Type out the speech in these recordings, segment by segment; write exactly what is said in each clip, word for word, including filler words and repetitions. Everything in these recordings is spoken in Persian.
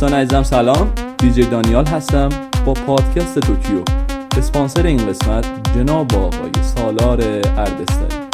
دوستان عزیزم سلام، دیجی دانیال هستم با پادکست توکیو. اسپانسر این قسمت جناب آقای سالار اردستانی.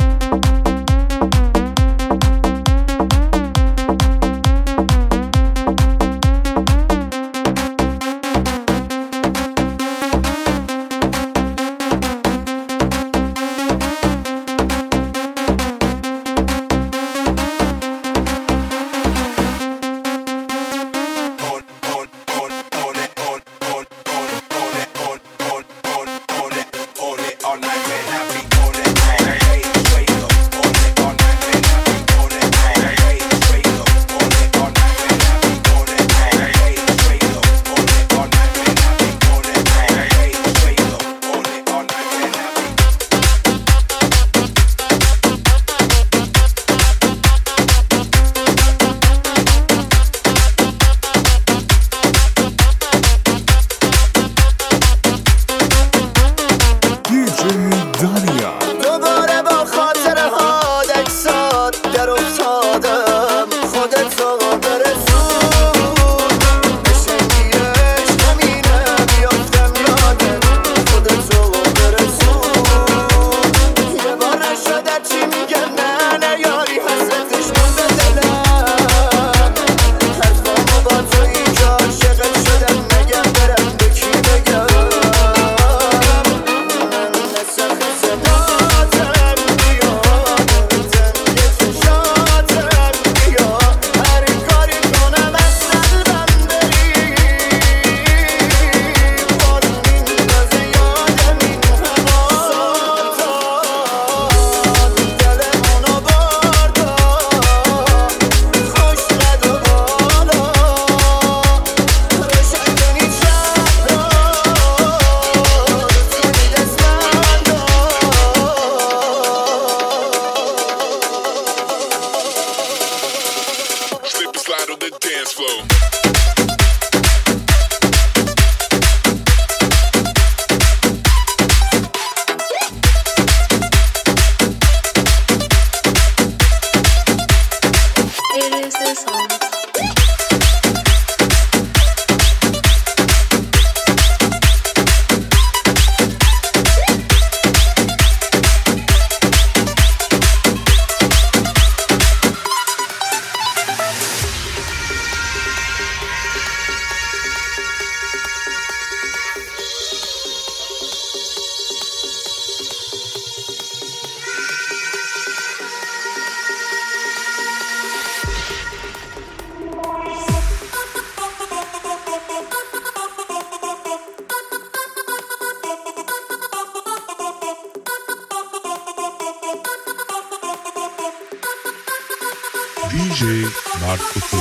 دیجی مارکوتو.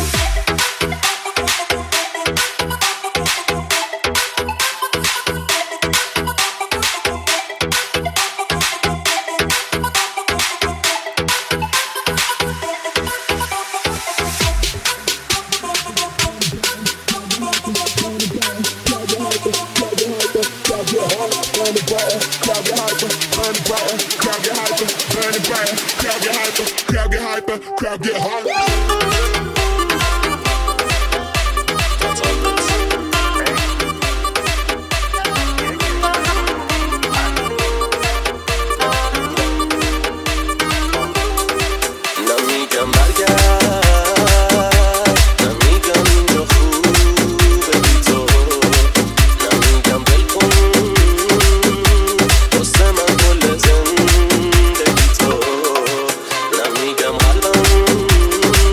Crowd get hot. نمیگم قلبم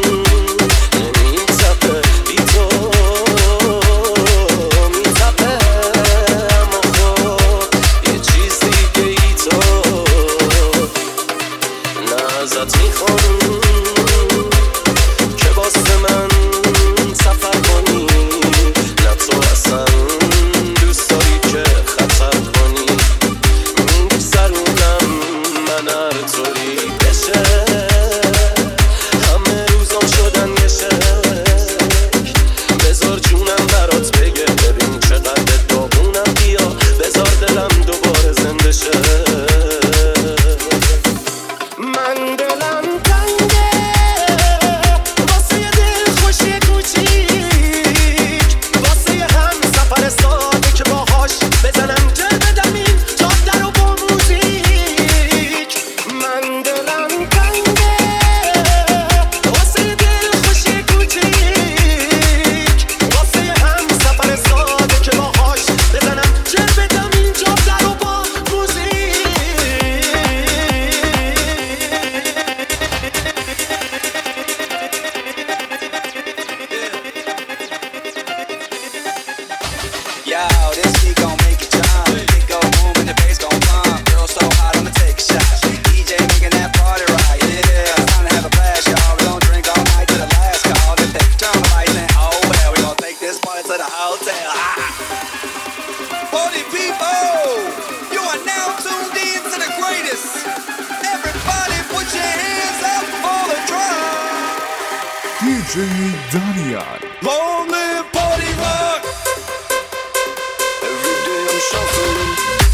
Yo, this beat gon' make you jump. It go boom and the bass gon' bump. Girl so hot, I'ma take a shot. D J making that party right. Yeah, it's time to have a blast, y'all. We gon' drink all night to the last call. If they turn the lights in, oh well, we gon' take this party to the hotel. Ah. Party people, you are now tuned in to the greatest. Everybody put your hands up for the drum. دی جی دانیال. Long live party rock. Every day I'm shuffling.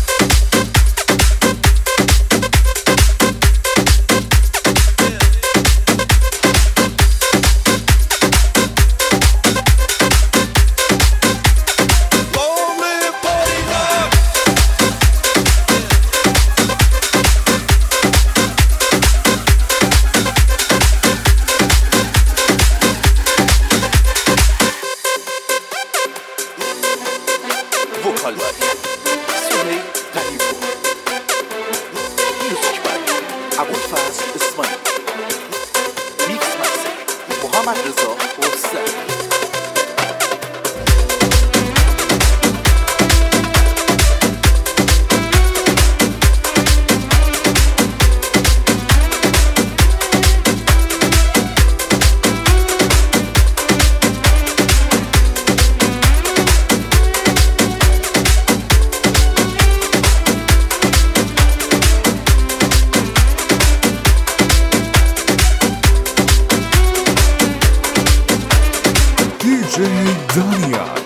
دانیال.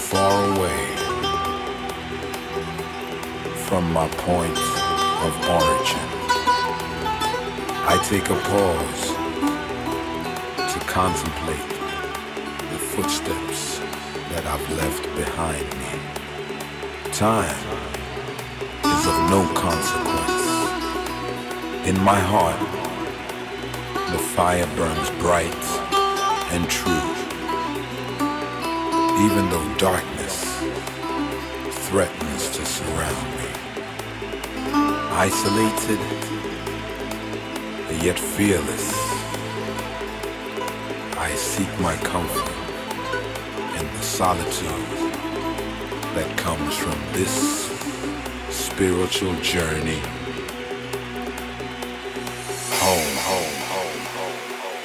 far away from my point of origin. I take a pause to contemplate the footsteps that I've left behind me. Time is of no consequence. In my heart, the fire burns bright and true, even though darkness threatens to surround me. Isolated, yet fearless, I seek my comfort in the solitude that comes from this spiritual journey home, home, home, home, home.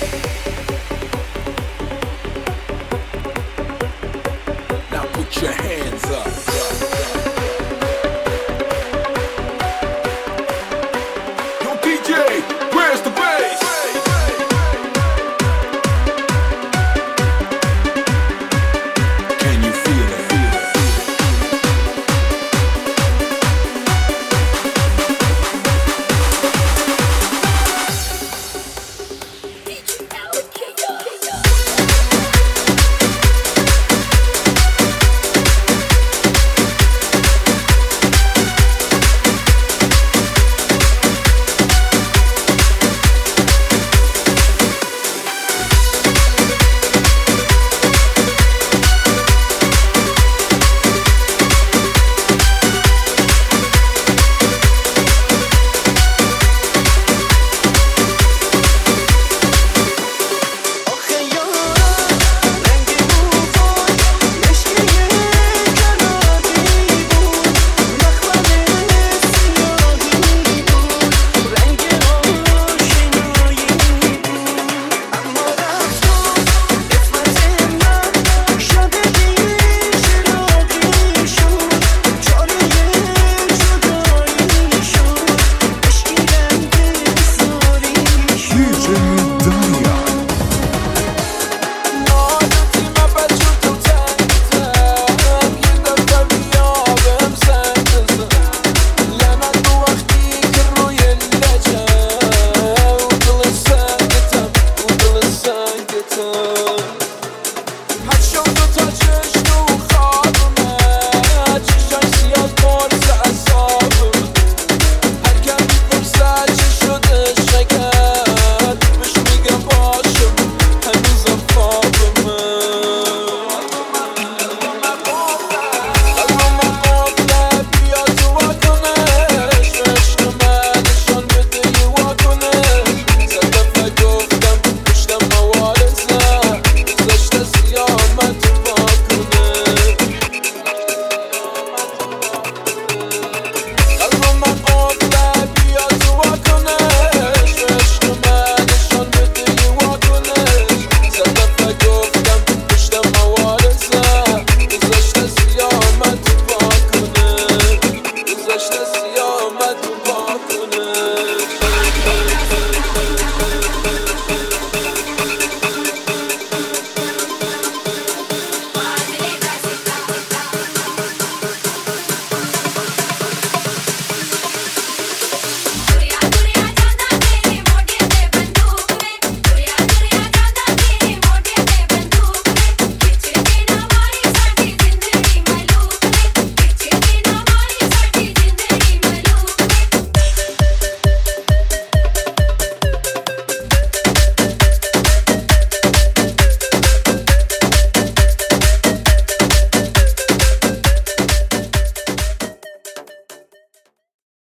Put your